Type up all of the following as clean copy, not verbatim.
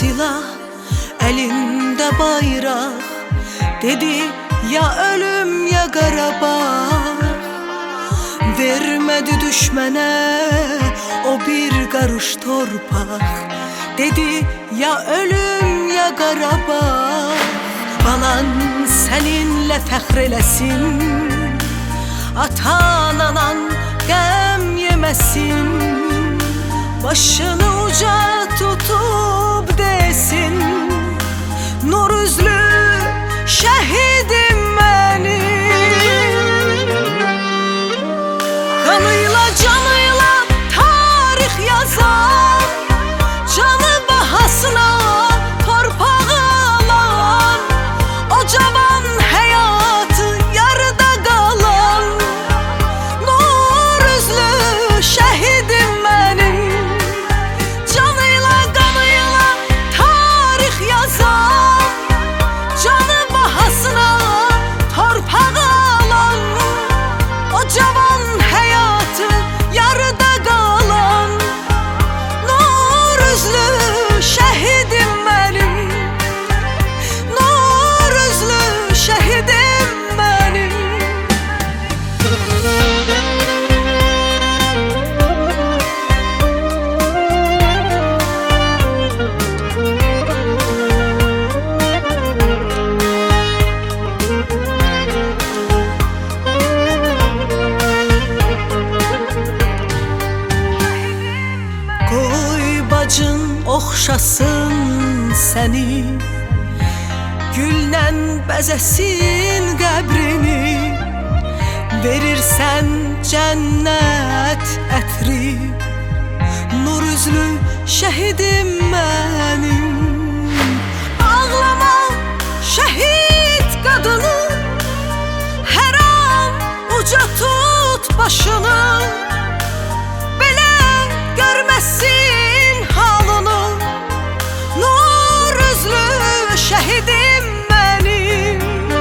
silah, elinde bayrak. Dedi ya ölüm ya Qarabağ. Vermedi düşmene o bir karış torpaq. Dedi ya ölüm ya Qarabağ. Balan seninle fəxr eləsin, atan anan qəm yeməsin. Başını uca tutup desin, nur üzlü şəhidim mənim. Kanıyla canıyla tarix yazan, canı bahasına torpağı alan, o cavan həyatı yarıda qalan, nur üzlü şəhidim mənim. Canıyla qanıyla tarix yazan, canı bahasına torpağı alan, o cavan həyatı yarıda qalan, nur üzlü şəhidim mənim. Nur üzlü şəhidim mənim. Qoy bacın oxşasın səni, güllə bəzəsin qəbrini. Verirsən cənnət ətri, nur üzlü şəhidim mənim. Ağlama şəhid qadını, hər an uca tut başını. Belə görməsin halını, nur üzlü şəhidim mənim.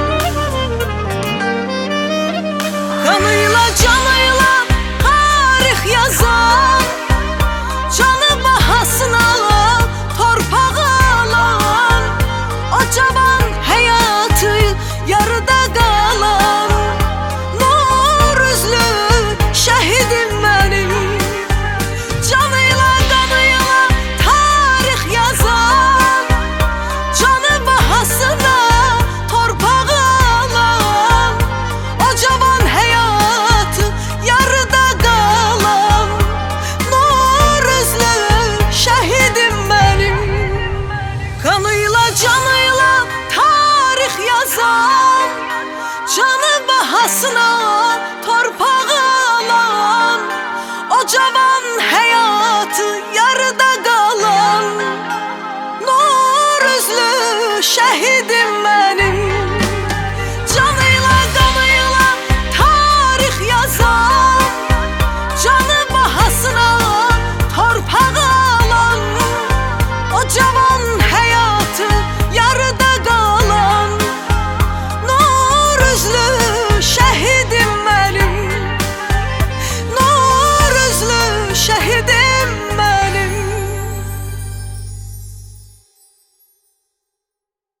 Kanıyla canıyla tarix yazan, canı bahasına torpağı alan, o cavan həyatı yarıda qalan, nur üzlü şəhidim mənim. Canıyla qanıyla tarix yazan, canı bahasına torpağı alan, o cavan həyatı yarıda qalan, nur üzlü şəhidim mənim. Kanıyla canıyla tarix yazan, canı bahasına torpağı alan, o cavan həyatı yarıda qalan, nur üzlü şəhidim mən.